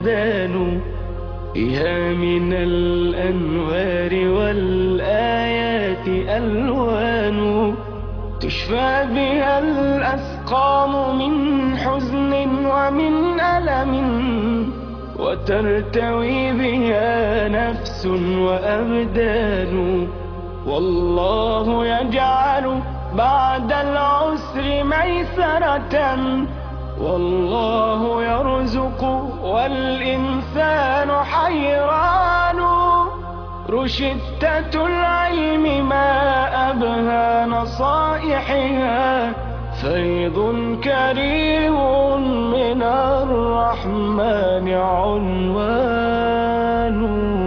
دانوا فيها من الأنوار والآيات ألوان تشفى بها الأسقام من حزن ومن ألم وترتوي بها نفس وأبدان والله يجعل بعد العسر ميسرة والله يرزق والإنسان حيران رشدة العلم ما أبهى نصائحها فيض كريم من الرحمن عنوان.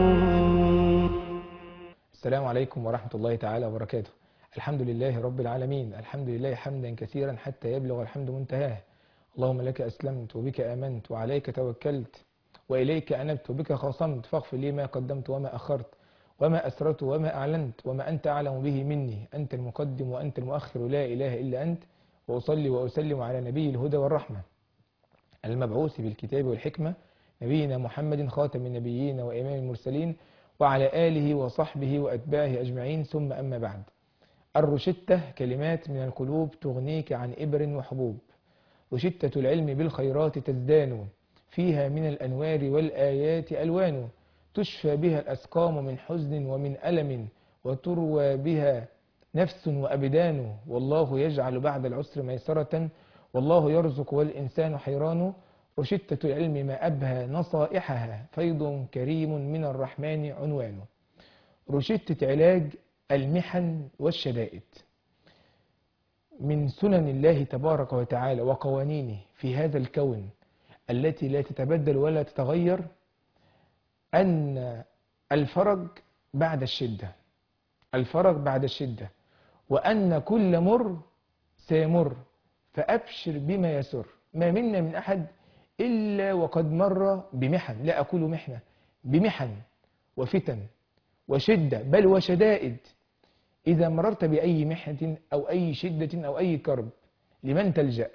السلام عليكم ورحمة الله تعالى وبركاته. الحمد لله رب العالمين، الحمد لله حمدا كثيرا حتى يبلغ الحمد منتهاه. اللهم لك أسلمت وبك آمنت وعليك توكلت وإليك أنبت وبك خاصمت فاغفر لي ما قدمت وما أخرت وما أسررت وما أعلنت وما أنت أعلم به مني، أنت المقدم وأنت المؤخر لا إله إلا أنت. وأصلي وأسلم على نبي الهدى والرحمة المبعوث بالكتاب والحكمة نبينا محمد خاتم النبيين وإمام المرسلين وعلى آله وصحبه وأتباعه أجمعين، ثم أما بعد. الرشدة كلمات من القلوب تغنيك عن إبر وحبوب، رشدة العلم بالخيرات تزدان، فيها من الأنوار والآيات ألوان، تشفى بها الأسقام من حزن ومن ألم وتروى بها نفس وأبدان، والله يجعل بعد العسر ميسرة والله يرزق والإنسان حيران، رشدة العلم ما أبهى نصائحها فيض كريم من الرحمن عنوان. رشدة علاج المحن والشدائد. من سنن الله تبارك وتعالى وقوانينه في هذا الكون التي لا تتبدل ولا تتغير أن الفرج بعد الشدة، الفرج بعد الشدة، وأن كل مر سيمر، فأبشر بما يسر. ما منا من أحد إلا وقد مر بمحن، لا أقول محنة، بمحن وفتن وشدة بل وشدائد. إذا مررت بأي محنة أو أي شدة أو أي كرب، لمن تلجأ؟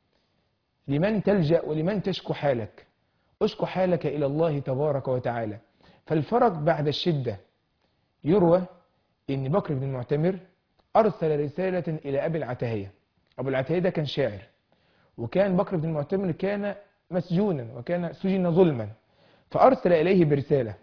لمن تلجأ ولمن تشكو حالك؟ أشكو حالك إلى الله تبارك وتعالى. فالفرج بعد الشدة. يروى إن بكر بن المعتمر أرسل رسالة إلى أبي العتاهية. أبو العتاهية ده كان شاعر، وكان بكر بن المعتمر كان مسجونا وكان سجن ظلما، فأرسل إليه برسالة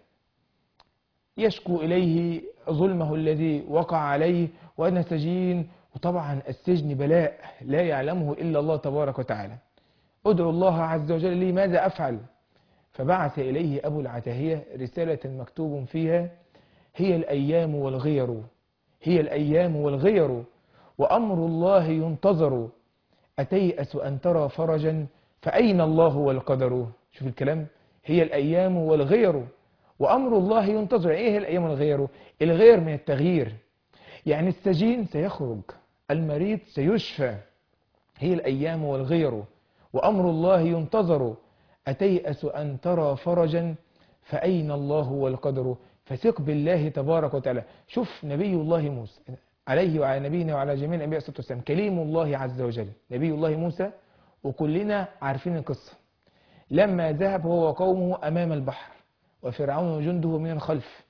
يشكو إليه ظلمه الذي وقع عليه وأنا سجين، وطبعا السجن بلاء لا يعلمه إلا الله تبارك وتعالى. أدعو الله عز وجل لي ماذا أفعل؟ فبعث إليه أبو العتاهية رسالة مكتوب فيها: هي الأيام والغير، هي الأيام والغير، وأمر الله ينتظر، أتيأس أن ترى فرجا فأين الله والقدر. شوف الكلام، هي الأيام والغير وأمر الله ينتظر. إيه الأيام والغير؟ الغير من التغيير، يعني السجين سيخرج، المريض سيشفى. هي الأيام والغير وأمر الله ينتظر، أتيأس أن ترى فرجا فأين الله والقدر. فثق بالله تبارك وتعالى. شوف نبي الله موسى عليه وعلى نبينا وعلى جميع الأنبياء الصلاة والسلام، كليم الله عز وجل نبي الله موسى، وكلنا عارفين القصة. لما ذهب هو وقومه أمام البحر وفرعون وجنده من الخلف،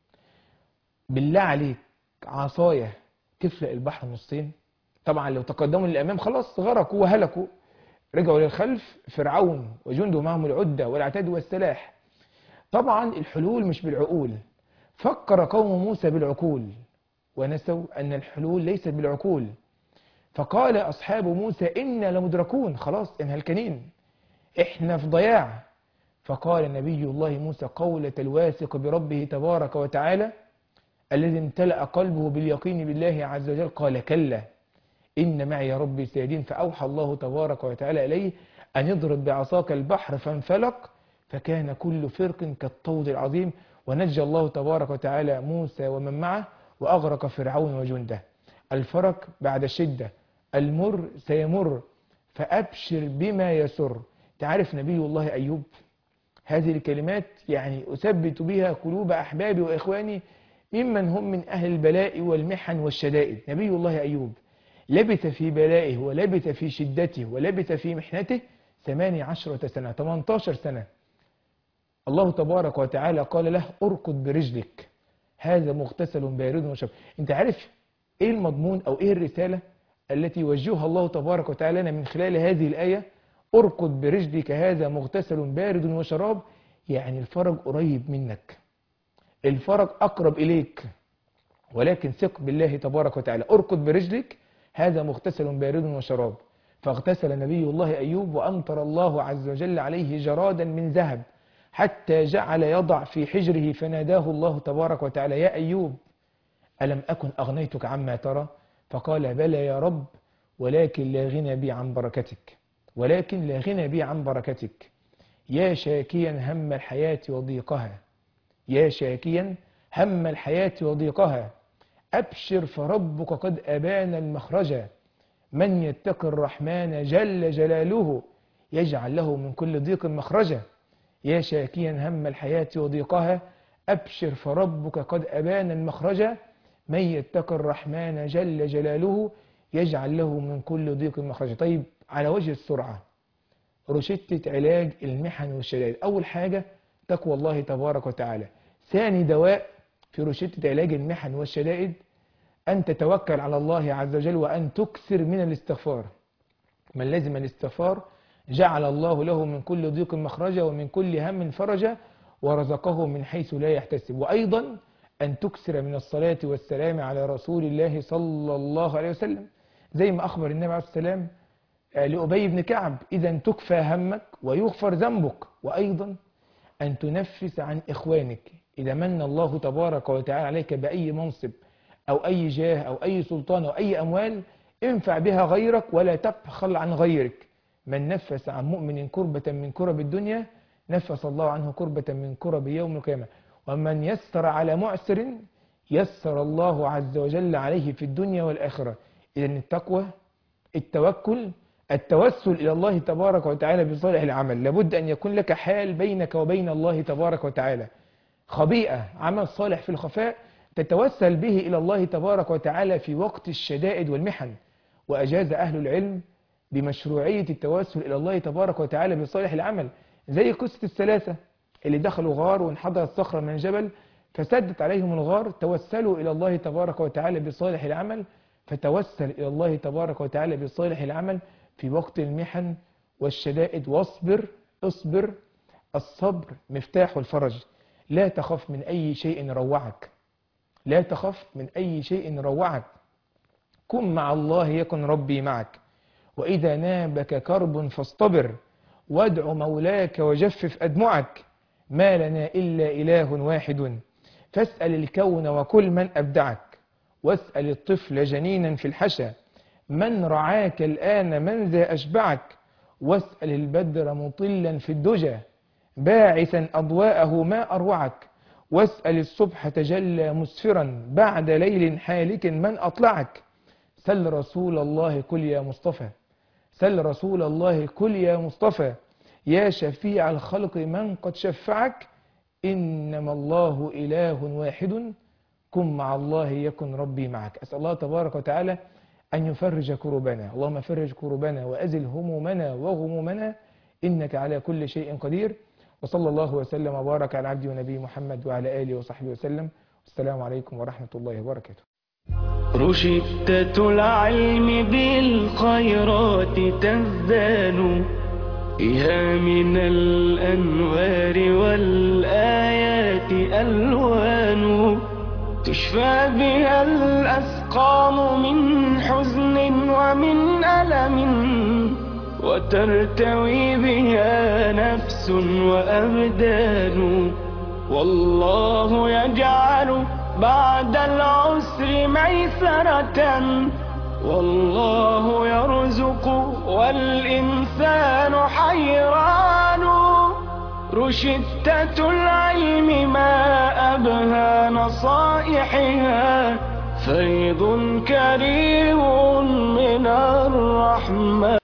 بالله عليك عصاية تفلق البحر نصين؟ طبعا لو تقدموا للأمام خلاص غرقوا وهلكوا، رجعوا للخلف فرعون وجنده معهم العدة والعتاد والسلاح. طبعا الحلول مش بالعقول، فكر قوم موسى بالعقول ونسوا أن الحلول ليست بالعقول. فقال أصحاب موسى إنا لمدركون، خلاص إن هلكانين، إحنا في ضياع. فقال نبي الله موسى قولة الواثق بربه تبارك وتعالى الذي امتلأ قلبه باليقين بالله عز وجل، قال كلا إن معي ربي سيهدين. فأوحى الله تبارك وتعالى إليه أن يضرب بعصاك البحر فانفلق فكان كل فرق كالطود العظيم، ونجى الله تبارك وتعالى موسى ومن معه وأغرق فرعون وجنده. الفرق بعد الشدة، المر سيمر، فأبشر بما يسر. تعرف نبي الله أيوب، هذه الكلمات يعني أثبت بها قلوب أحبابي وإخواني ممن هم من أهل البلاء والمحن والشدائد. نبي الله أيوب لبث في بلائه ولبث في شدته ولبث في محنته 18 سنة 18 سنة الله تبارك وتعالى قال له اركض برجلك هذا مغتسل بارد وشراب. انت عارف ايه المضمون او ايه الرسالة التي يوجهها الله تبارك وتعالى لنا من خلال هذه الآية؟ اركض برجلك هذا مغتسل بارد وشراب، يعني الفرج قريب منك، الفرج أقرب إليك، ولكن ثق بالله تبارك وتعالى. اركض برجلك هذا مغتسل بارد وشراب. فاغتسل نبي الله أيوب وأمطر الله عز وجل عليه جرادا من ذهب حتى جعل يضع في حجره، فناداه الله تبارك وتعالى يا أيوب ألم أكن أغنيتك عما ترى؟ فقال بلى يا رب ولكن لا غنى بي عن بركتك، ولكن لا غنى بي عن بركتك. يا شاكيا هم الحياة وضيقها، يا شاكيا هم الحياة وضيقها، أبشر فربك قد أبان المخرج. من يتق الرحمن جل جلاله يجعل له من كل ضيق مخرجا. يا شاكيا هم الحياة وضيقها، أبشر فربك قد أبان المخرج. من يتق الرحمن جل جلاله يجعل له من كل ضيق مخرجا. طيب على وجه السرعة روشتة علاج المحن والشدائد. أول حاجة تقوى الله تبارك وتعالى. ثاني دواء في روشتة علاج المحن والشدائد أن تتوكل على الله عز وجل وأن تكثر من الاستغفار. من لزم الاستغفار جعل الله له من كل ضيق مخرجا ومن كل هم فرجا ورزقه من حيث لا يحتسب. وأيضا أن تكثر من الصلاة والسلام على رسول الله صلى الله عليه وسلم، زي ما أخبر النبي عليه السلام لأبي بن كعب إذا تكفى همك ويغفر ذنبك. وأيضا أن تنفس عن إخوانك إذا من الله تبارك وتعالى عليك بأي منصب أو أي جاه أو أي سلطان أو أي أموال، انفع بها غيرك ولا تبخل عن غيرك. من نفس عن مؤمن كربة من كرب الدنيا نفس الله عنه كربة من كرب يوم القيامة. ومن يسر على معسر يسر الله عز وجل عليه في الدنيا والآخرة. إذن التقوى، التوكل، التوسل إلى الله تبارك وتعالى بصالح العمل. لابد أن يكون لك حال بينك وبين الله تبارك وتعالى، خبيئة، عمل صالح في الخفاء تتوسل به إلى الله تبارك وتعالى في وقت الشدائد والمحن. وأجاز أهل العلم بمشروعية التوسل إلى الله تبارك وتعالى بصالح العمل، زي قصة الثلاثة اللي دخلوا غار وانحدرت صخرة من جبل فسدت عليهم الغار، توسلوا إلى الله تبارك وتعالى بصالح العمل، فتوسل إلى الله تبارك وتعالى بصالح العمل في وقت المحن والشدائد. واصبر، اصبر، الصبر مفتاح الفرج. لا تخف من أي شيء روعك، لا تخف من أي شيء روعك. كن مع الله يكن ربي معك. وإذا نابك كرب فاصطبر وادع مولاك وجفف أدمعك. ما لنا إلا إله واحد فاسأل الكون وكل من أبدعك. واسأل الطفل جنينا في الحشا من رعاك الآن من ذا أشبعك. واسأل البدر مطلا في الدجى باعثا أضواءه ما أروعك. واسأل الصبح تجلى مسفرا بعد ليل حالك من أطلعك. سل رسول الله كل يا مصطفى، سل رسول الله كل يا مصطفى. يا شفيع الخلق من قد شفعك. إنما الله إله واحد كن مع الله يكن ربي معك. أسأل الله تبارك وتعالى أن يفرج كروبنا. اللهم فرج كروبنا وأزل همومنا وغمومنا إنك على كل شيء قدير. وصلى الله وسلم وبارك على عبده ونبي محمد وعلى آله وصحبه وسلم. والسلام عليكم ورحمة الله وبركاته. رشدة العلم بالخيرات تزدان فيها من الأنوار والآيات ألوان تشفى بها الأسقام من حزن ومن ألم وترتوي بها نفس وأبدان. والله يجعل بعد العسر ميسرة والله يرزق والإنسان حيران. رشدة العلم ما أبهى نصائحها فيض كريم من الرحمن.